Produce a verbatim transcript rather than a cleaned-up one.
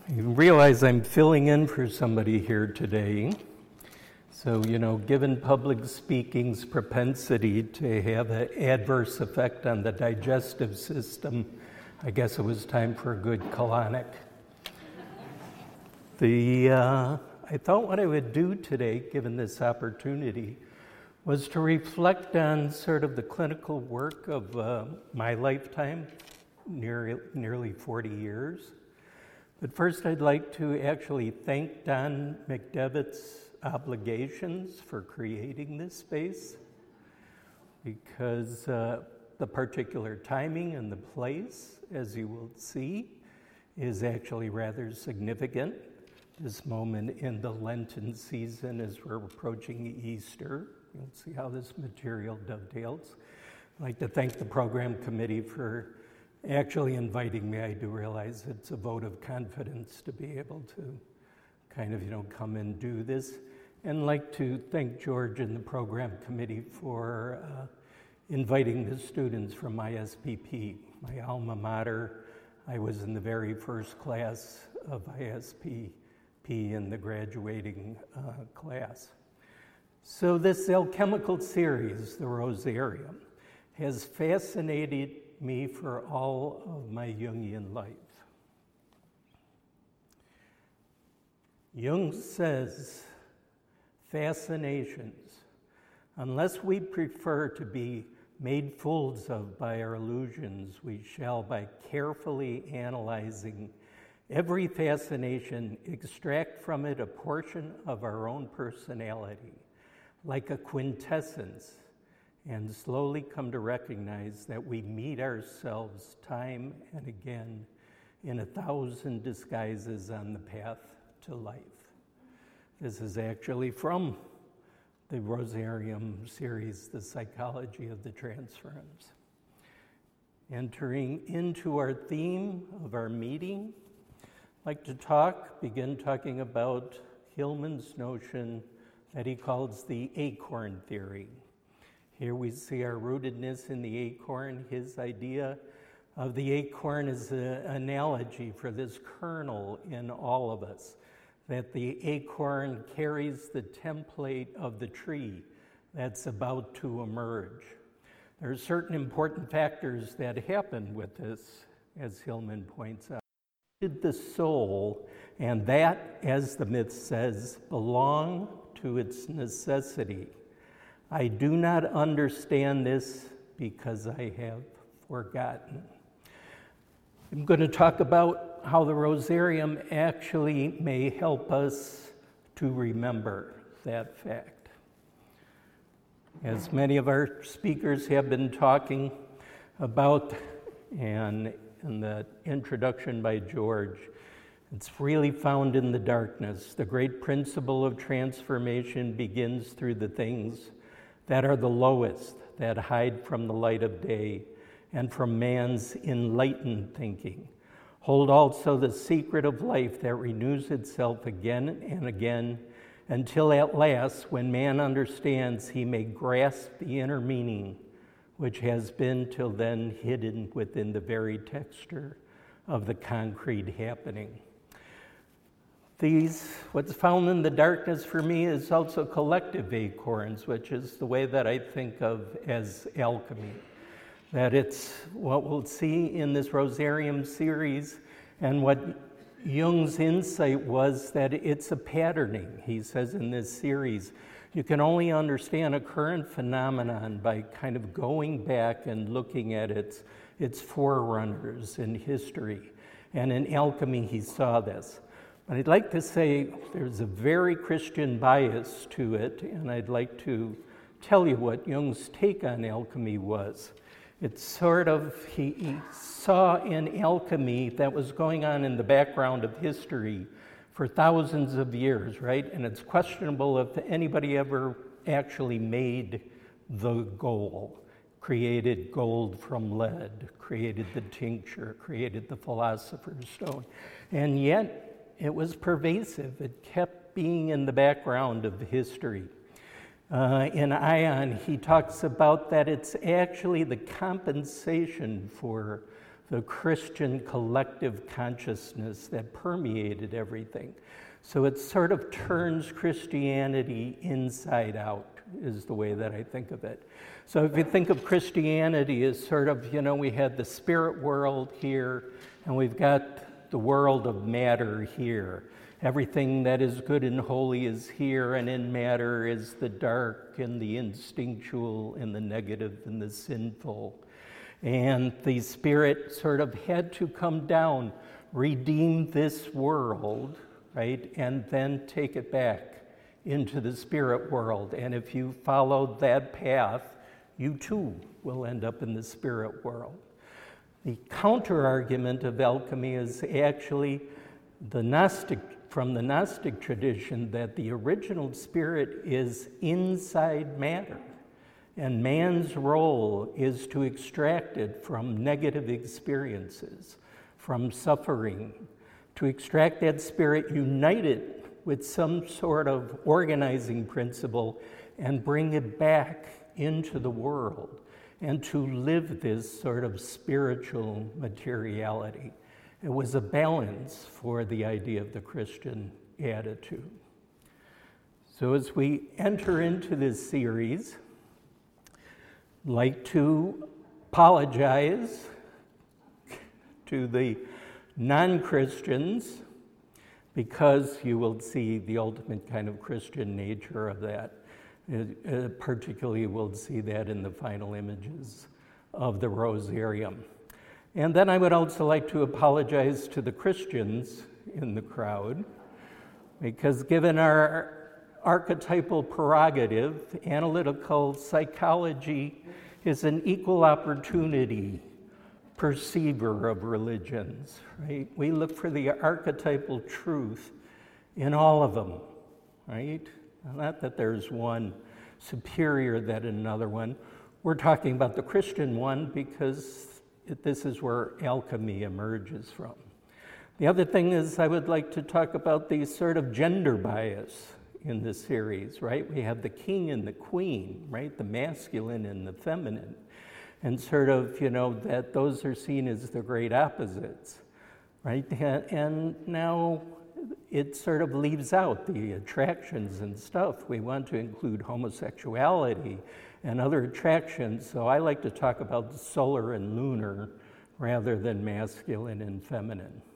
I realize I'm filling in for somebody here today. So, you know, given public speaking's propensity to have an adverse effect on the digestive system, I guess it was time for a good colonic. The, uh, I thought what I would do today, given this opportunity, was to reflect on sort of the clinical work of uh, my lifetime, near, nearly forty years. But first, I'd like to actually thank Don McDevitt's obligations for creating this space, because uh, the particular timing and the place, as you will see, is actually rather significant. This moment in the Lenten season as we're approaching Easter. You'll see how this material dovetails. I'd like to thank the program committee for actually inviting me. I do realize it's a vote of confidence to be able to kind of, you know, come and do this. And I'd like to thank George and the program committee for uh, inviting the students from I S P P, my alma mater. I was in the very first class of I S P P in the graduating uh, class. So this alchemical series, the Rosarium, has fascinated me for all of my Jungian life. Jung says, fascinations, unless we prefer to be made fools of by our illusions, we shall, by carefully analyzing every fascination, extract from it a portion of our own personality, like a quintessence, and slowly come to recognize that we meet ourselves time and again in a thousand disguises on the path to life. This is actually from the Rosarium series, The Psychology of the Transference. Entering into our theme of our meeting, I'd like to talk, begin talking about Hillman's notion that he calls the acorn theory. Here we see our rootedness in the acorn. His idea of the acorn is an analogy for this kernel in all of us, that the acorn carries the template of the tree that's about to emerge. There are certain important factors that happen with this, as Hillman points out. The soul, and that, as the myth says, belong to its necessity. I do not understand this because I have forgotten. I'm going to talk about how the Rosarium actually may help us to remember that fact. As many of our speakers have been talking about, and in the introduction by George, it's really found in the darkness. The great principle of transformation begins through the things that are the lowest, that hide from the light of day and from man's enlightened thinking. Hold also the secret of life that renews itself again and again until at last, when man understands, he may grasp the inner meaning which has been till then hidden within the very texture of the concrete happening. These, what's found in the darkness for me is also collective acorns, which is the way that I think of as alchemy. That it's what we'll see in this Rosarium series, and what Jung's insight was that it's a patterning. He says in this series, you can only understand a current phenomenon by kind of going back and looking at its, its forerunners in history. And in alchemy, he saw this. But I'd like to say there's a very Christian bias to it, and I'd like to tell you what Jung's take on alchemy was. It's sort of, he, he saw in alchemy that was going on in the background of history for thousands of years, right? And it's questionable if anybody ever actually made the goal, created gold from lead, created the tincture, created the philosopher's stone. And yet, it was pervasive. It kept being in the background of history. Uh, in Ion, he talks about that it's actually the compensation for the Christian collective consciousness that permeated everything. So it sort of turns Christianity inside out, is the way that I think of it. So if you think of Christianity as sort of, you know, we had the spirit world here, and we've got the world of matter here. Everything that is good and holy is here, and in matter is the dark and the instinctual and the negative and the sinful. And the Spirit sort of had to come down, redeem this world, right, and then take it back into the spirit world. And if you follow that path, you too will end up in the spirit world. The counter-argument of alchemy is actually the Gnostic, from the Gnostic tradition, that the original spirit is inside matter, and man's role is to extract it from negative experiences, from suffering, to extract that spirit, unite it with some sort of organizing principle, and bring it back into the world, and to live this sort of spiritual materiality. It was a balance for the idea of the Christian attitude. So as we enter into this series, I'd like to apologize to the non-Christians, because you will see the ultimate kind of Christian nature of that. Uh, particularly, we'll see that in the final images of the Rosarium. And then I would also like to apologize to the Christians in the crowd, because given our archetypal prerogative, analytical psychology is an equal opportunity perceiver of religions, right? We look for the archetypal truth in all of them, right? Not that there's one superior than another one. We're talking about the Christian one because this is where alchemy emerges from. The other thing is I would like to talk about the sort of gender bias in this series, right? We have the king and the queen, right? The masculine and the feminine. And sort of, you know, that those are seen as the great opposites, right? And now it sort of leaves out the attractions and stuff. We want to include homosexuality and other attractions, so I like to talk about the solar and lunar rather than masculine and feminine.